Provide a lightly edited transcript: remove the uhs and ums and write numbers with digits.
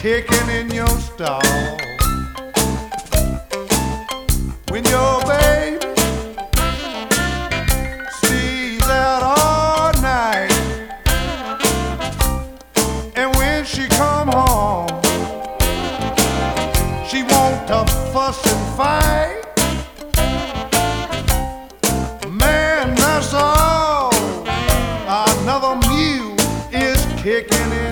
kicking in your stall. When your baby stays out all night, and when she come home, she want to fuss and fight.